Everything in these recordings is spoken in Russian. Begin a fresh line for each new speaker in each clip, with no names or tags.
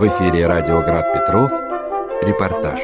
В эфире радио Град Петров. Репортаж.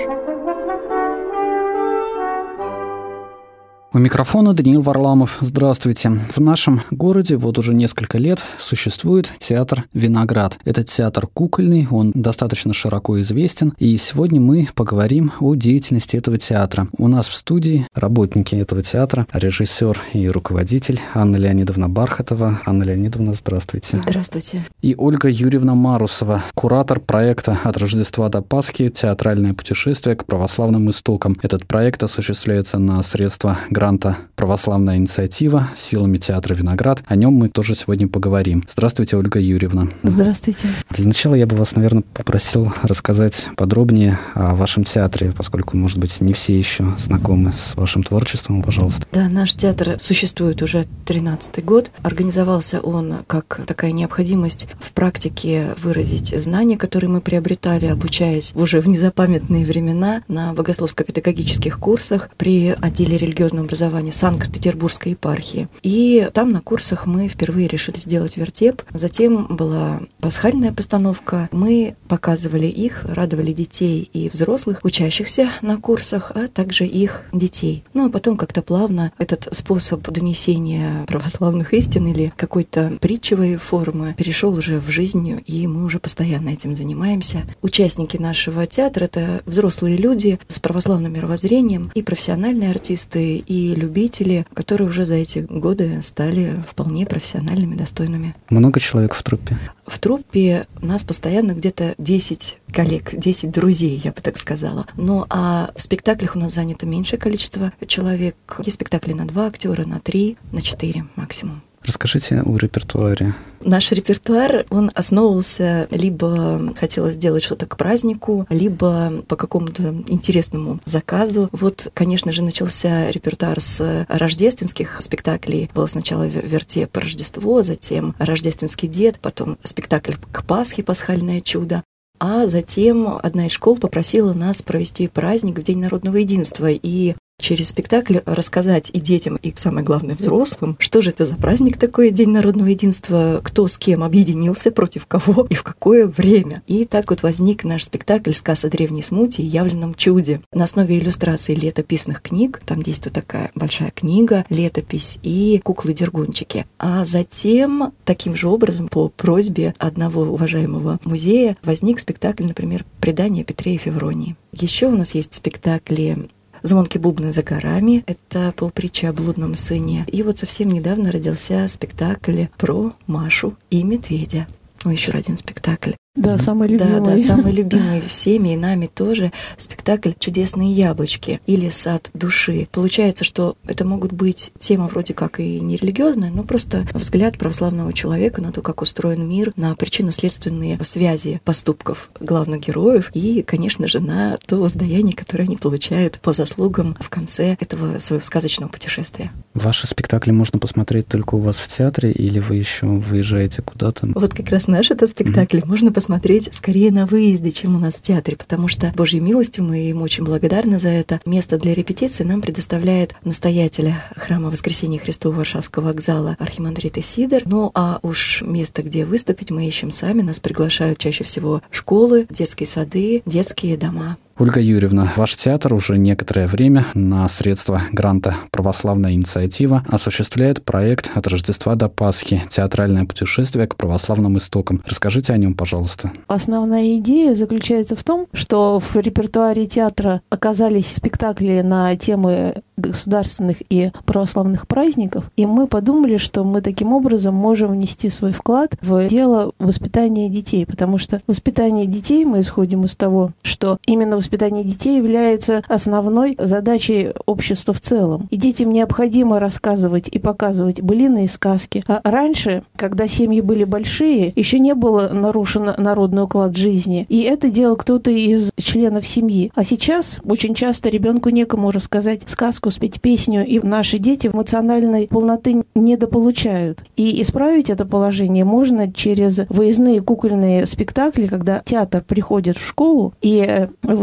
У микрофона Даниил Варламов. Здравствуйте. В нашем городе вот уже несколько лет существует театр «Виноград». Этот театр кукольный, он достаточно широко известен. И сегодня мы поговорим о деятельности этого театра. У нас в студии работники этого театра, режиссер и руководитель Анна Леонидовна Бархатова. Анна Леонидовна, здравствуйте.
Здравствуйте.
И Ольга Юрьевна Марусова, куратор проекта «От Рождества до Пасхи. Театральное путешествие к православным истокам». Этот проект осуществляется на средства гранта «Православная инициатива» силами театра «Виноград». О нем мы тоже сегодня поговорим. Здравствуйте, Ольга Юрьевна.
Здравствуйте.
Для начала я бы вас, наверное, попросил рассказать подробнее о вашем театре, поскольку, может быть, не все еще знакомы с вашим творчеством. Пожалуйста.
Да, наш театр существует уже 13-й год. Организовался он как такая необходимость в практике выразить знания, которые мы приобретали, обучаясь уже в незапамятные времена на богословско-педагогических курсах при отделе религиозного образования Санкт-Петербургской епархии. И там на курсах мы впервые решили сделать вертеп. Затем была пасхальная постановка. Мы показывали их, радовали детей и взрослых, учащихся на курсах, а также их детей. Ну а потом как-то плавно этот способ донесения православных истин или какой-то притчевой формы перешел уже в жизнь, и мы уже постоянно этим занимаемся. Участники нашего театра — это взрослые люди с православным мировоззрением, и профессиональные артисты, и любители, которые уже за эти годы стали вполне профессиональными, достойными.
Много человек в труппе?
В труппе у нас постоянно где-то 10 коллег, 10 друзей, я бы так сказала. Ну, а в спектаклях у нас занято меньшее количество человек. Есть спектакли на 2 актера, на 3, на 4 максимум.
Расскажите о репертуаре.
Наш репертуар, он основывался, либо хотелось сделать что-то к празднику, либо по какому-то интересному заказу. Вот, конечно же, начался репертуар с рождественских спектаклей. Был сначала вертеп Рождество, затем Рождественский дед, потом спектакль к Пасхе, Пасхальное чудо. А затем одна из школ попросила нас провести праздник в День народного единства и через спектакль рассказать и детям, и, самое главное, взрослым, что же это за праздник такой, День народного единства, кто с кем объединился, против кого и в какое время. И так вот возник наш спектакль «Сказ о древней смуте и явленном чуде» на основе иллюстраций летописных книг. Там действует такая большая книга, летопись и куклы-дергунчики. А затем, таким же образом, по просьбе одного уважаемого музея, возник спектакль, например, «Предание Петре и Февронии». Еще у нас есть спектакли «Звонкие бубны за горами» — это полпритча о блудном сыне. И вот совсем недавно родился спектакль про Машу и медведя. Ну, еще один спектакль.
Да, самый любимый.
Да, самый любимый всеми и нами тоже спектакль «Чудесные яблочки» или «Сад души». Получается, что это могут быть тема вроде как и не религиозная, но просто взгляд православного человека на то, как устроен мир, на причинно-следственные связи поступков главных героев и, конечно же, на то воздаяние, которое они получают по заслугам в конце этого своего сказочного путешествия.
Ваши спектакли можно посмотреть только у вас в театре или вы еще выезжаете куда-то?
Вот как раз наш это спектакль можно посмотреть скорее на выезде, чем у нас в театре, потому что, Божьей милостью, мы им очень благодарны за это. Место для репетиции нам предоставляет настоятель храма Воскресения Христова Варшавского вокзала архимандрит Исидор. Ну, а уж место, где выступить, мы ищем сами. Нас приглашают чаще всего школы, детские сады, детские дома.
Ольга Юрьевна, ваш театр уже некоторое время на средства гранта «Православная инициатива» осуществляет проект «От Рождества до Пасхи. Театральное путешествие к православным истокам». Расскажите о нем, пожалуйста.
Основная идея заключается в том, что в репертуаре театра оказались спектакли на темы государственных и православных праздников, и мы подумали, что мы таким образом можем внести свой вклад в дело воспитания детей, потому что воспитание детей, мы исходим из того, что именно воспитание детей является основной задачей общества в целом. И детям необходимо рассказывать и показывать былинные сказки. А раньше, когда семьи были большие, еще не было нарушен народный уклад жизни, и это делал кто-то из членов семьи. А сейчас очень часто ребенку некому рассказать сказку, спеть песню, и наши дети эмоциональной полноты недополучают. И исправить это положение можно через выездные кукольные спектакли, когда театр приходит в школу и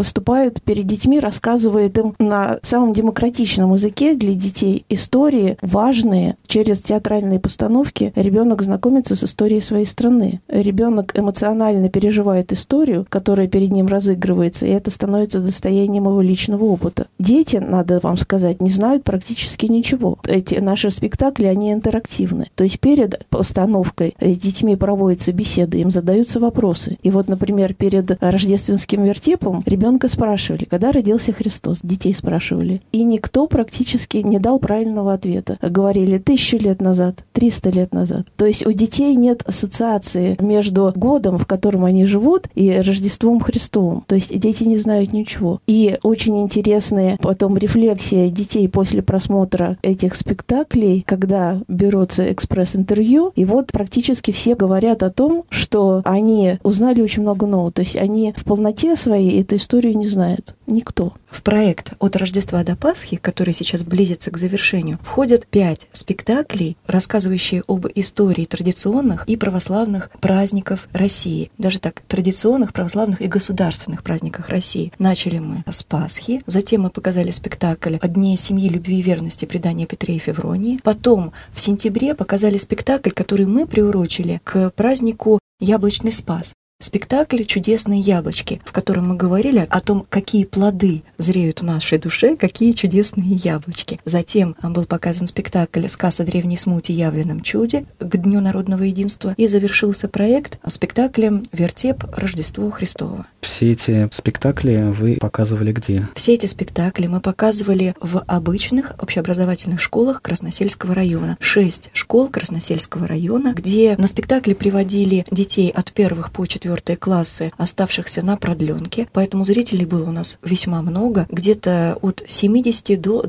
выступает перед детьми, рассказывает им на самом демократичном языке для детей истории важные. Через театральные постановки ребенок знакомится с историей своей страны. Ребенок эмоционально переживает историю, которая перед ним разыгрывается, и это становится достоянием его личного опыта. Дети, надо вам сказать, не знают практически ничего. Эти наши спектакли, они интерактивны. То есть перед постановкой с детьми проводятся беседы, им задаются вопросы. И вот, например, перед рождественским вертепом ребенка спрашивали, когда родился Христос. Детей спрашивали. И никто практически не дал правильного ответа. Говорили 1000 лет назад, 300 лет назад. То есть у детей нет ассоциации между годом, в котором они живут, и Рождеством Христовым. То есть дети не знают ничего. И очень интересная потом рефлексия детей после просмотра этих спектаклей, когда берется экспресс-интервью, и вот практически все говорят о том, что они узнали очень много нового. То есть они в полноте своей эту историю не знают. Никто.
В проект «От Рождества до Пасхи», который сейчас близится к завершению, входят 5 спектаклей, рассказывающие об истории традиционных и православных праздников России. Даже так, традиционных, православных и государственных праздниках России. Начали мы с Пасхи, затем мы показали спектакль «О дне семьи, любви и верности. Предание Петре и Февронии». Потом в сентябре показали спектакль, который мы приурочили к празднику «Яблочный спас». Спектакль «Чудесные яблочки», в котором мы говорили о том, какие плоды зреют в нашей душе, какие чудесные яблочки. Затем был показан спектакль «Сказ о древней смуте явленном чуде» к Дню народного единства, и завершился проект спектаклем «Вертеп. Рождество Христово».
Все эти спектакли вы показывали где?
Все эти спектакли мы показывали в обычных общеобразовательных школах Красносельского района. 6 школ Красносельского района, где на спектакли приводили детей от 1 по 4 классы, оставшихся на продленке. Поэтому зрителей было у нас весьма много, где-то от 70 до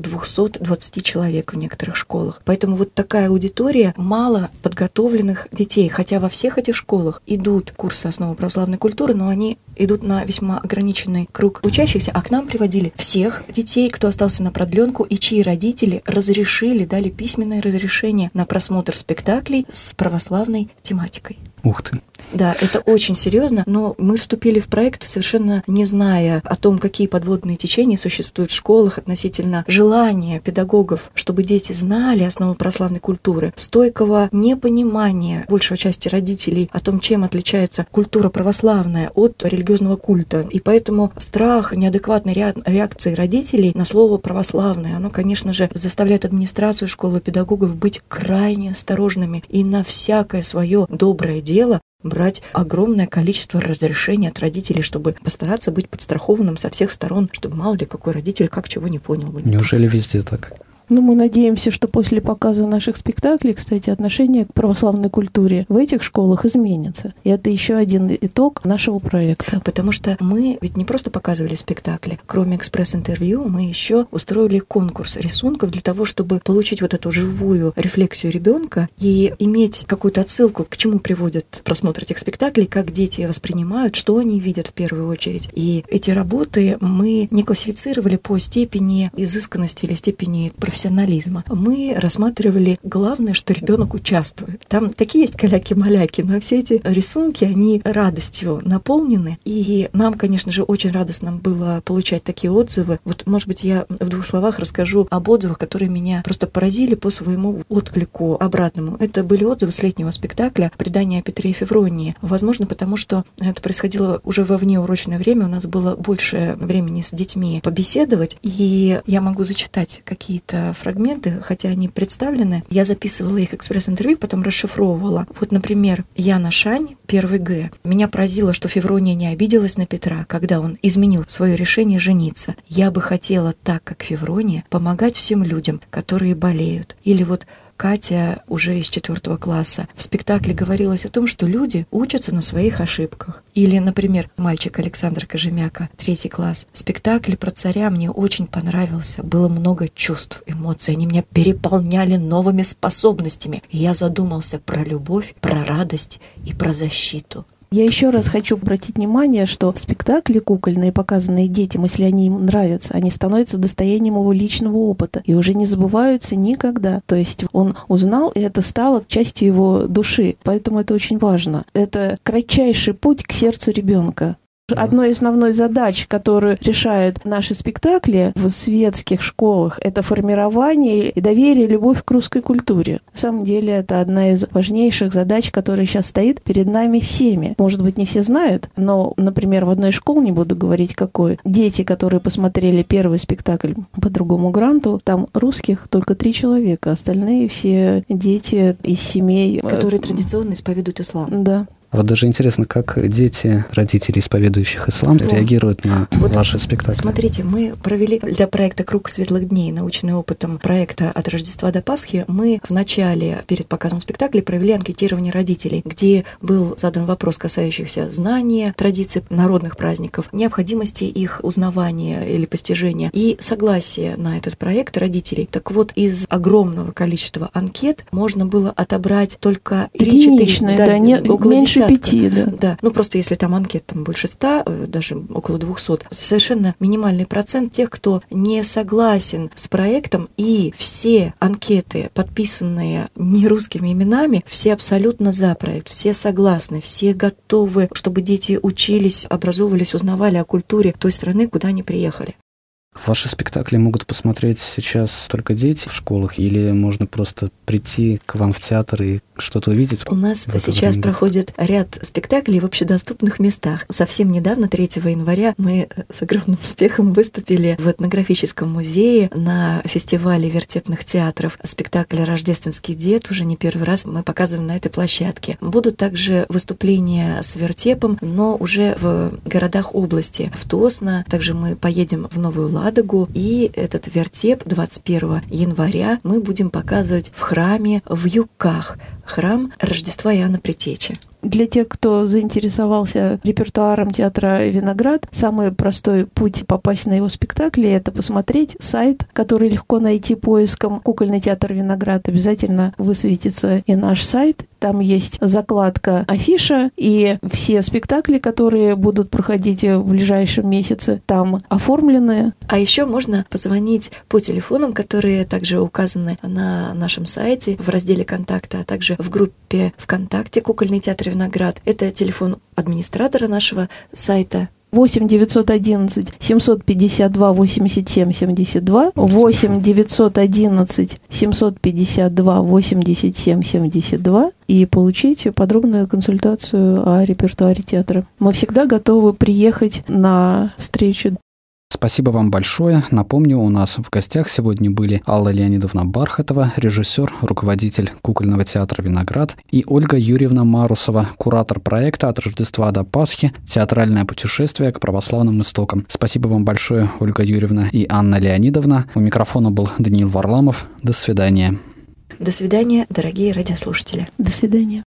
220 человек в некоторых школах. Поэтому вот такая аудитория мало подготовленных детей. Хотя во всех этих школах идут курсы основы православной культуры, но они идут на весьма ограниченный круг учащихся, а к нам приводили всех детей, кто остался на продленку и чьи родители разрешили, дали письменное разрешение на просмотр спектаклей с православной тематикой.
Ух ты.
Да, это очень серьезно, но мы вступили в проект, совершенно не зная о том, какие подводные течения существуют в школах относительно желания педагогов, чтобы дети знали основы православной культуры, стойкого непонимания большей части родителей о том, чем отличается культура православная от религиозного культа. И поэтому страх неадекватной реакции родителей на слово «православное», оно, конечно же, заставляет администрацию школы, педагогов быть крайне осторожными и на всякое свое доброе дело брать огромное количество разрешений от родителей, чтобы постараться быть подстрахованным со всех сторон, чтобы мало ли какой родитель как чего не понял бы.
Неужели везде так?
Ну, мы надеемся, что после показа наших спектаклей, кстати, отношение к православной культуре в этих школах изменится. И это еще один итог нашего проекта.
Потому что мы ведь не просто показывали спектакли. Кроме экспресс-интервью, мы еще устроили конкурс рисунков для того, чтобы получить вот эту живую рефлексию ребенка и иметь какую-то отсылку, к чему приводит просмотр этих спектаклей, как дети воспринимают, что они видят в первую очередь. И эти работы мы не классифицировали по степени изысканности или степени профессионализма. Мы рассматривали главное, что ребенок участвует. Там такие есть каляки-маляки, но все эти рисунки, они радостью наполнены. И нам, конечно же, очень радостно было получать такие отзывы. Вот, может быть, я в 2 словах расскажу об отзывах, которые меня просто поразили по своему отклику обратному. Это были отзывы с летнего спектакля «Предание Петре и Февронии». Возможно, потому что это происходило уже во внеурочное время, у нас было больше времени с детьми побеседовать, и я могу зачитать какие-то фрагменты, хотя они представлены. Я записывала их экспресс-интервью, потом расшифровывала. Вот, например, Яна Шань, 1 Г. Меня поразило, что Феврония не обиделась на Петра, когда он изменил свое решение жениться. Я бы хотела, так как Феврония, помогать всем людям, которые болеют. Или вот Катя уже из 4 класса. В спектакле говорилось о том, что люди учатся на своих ошибках. Или, например, мальчик Александр Кожемяка, 3 класс. Спектакль про царя мне очень понравился. Было много чувств, эмоций. Они меня переполняли новыми способностями. И я задумался про любовь, про радость и про защиту.
Я еще раз хочу обратить внимание, что спектакли кукольные, показанные детям, если они им нравятся, они становятся достоянием его личного опыта и уже не забываются никогда. То есть он узнал, и это стало частью его души. Поэтому это очень важно. Это кратчайший путь к сердцу ребенка. Одной из основных задач, которую решают наши спектакли в светских школах, это формирование и доверие, любовь к русской культуре. На самом деле это одна из важнейших задач, которая сейчас стоит перед нами всеми. Может быть, не все знают, но, например, в одной из школ, не буду говорить какой, дети, которые посмотрели первый спектакль по другому гранту, там русских только 3 человека, остальные все дети из семей,
которые традиционно исповедуют ислам.
Да.
Вот даже интересно, как дети родителей, исповедующих ислам, реагируют на ваши спектакли.
Смотрите, мы провели для проекта «Круг светлых дней», научный опытом проекта «От Рождества до Пасхи», мы в начале, перед показом спектакля, провели анкетирование родителей, где был задан вопрос, касающийся знания, традиций народных праздников, необходимости их узнавания или постижения и согласия на этот проект родителей. Так вот, из огромного количества анкет можно было отобрать только 3-4, около
меньше 5,
да. Ну, просто если там анкет там больше 100, даже около 200, совершенно минимальный процент тех, кто не согласен с проектом, и все анкеты, подписанные нерусскими именами, все абсолютно за проект, все согласны, все готовы, чтобы дети учились, образовывались, узнавали о культуре той страны, куда они приехали.
Ваши спектакли могут посмотреть сейчас только дети в школах, или можно просто прийти к вам в театр и что-то увидеть?
У нас сейчас проходит ряд спектаклей в общедоступных местах. Совсем недавно, 3 января, мы с огромным успехом выступили в этнографическом музее на фестивале вертепных театров. Спектакль «Рождественский дед» уже не первый раз мы показываем на этой площадке. Будут также выступления с вертепом, но уже в городах области. В Тосно, также мы поедем в Новую Ладогу, и этот вертеп 21 января мы будем показывать в храме в Юкках, храм Рождества Иоанна Предтечи.
Для тех, кто заинтересовался репертуаром театра «Виноград», самый простой путь попасть на его спектакли — это посмотреть сайт, который легко найти поиском «Кукольный театр «Виноград». Обязательно высветится и наш сайт. Там есть закладка афиша, и все спектакли, которые будут проходить в ближайшем месяце, там оформлены.
А еще можно позвонить по телефонам, которые также указаны на нашем сайте в разделе «Контакты», а также в группе ВКонтакте «Кукольный театр «Виноград». Это телефон администратора нашего сайта.
8 911 752 87 72, 8 911 752 87 72 и получить подробную консультацию о репертуаре театра. Мы всегда готовы приехать на встречу.
Спасибо вам большое. Напомню, у нас в гостях сегодня были Алла Леонидовна Бархатова, режиссер, руководитель кукольного театра «Виноград», и Ольга Юрьевна Марусова, куратор проекта «От Рождества до Пасхи. Театральное путешествие к православным истокам». Спасибо вам большое, Ольга Юрьевна и Анна Леонидовна. У микрофона был Даниил Варламов. До свидания.
До свидания, дорогие радиослушатели.
До свидания.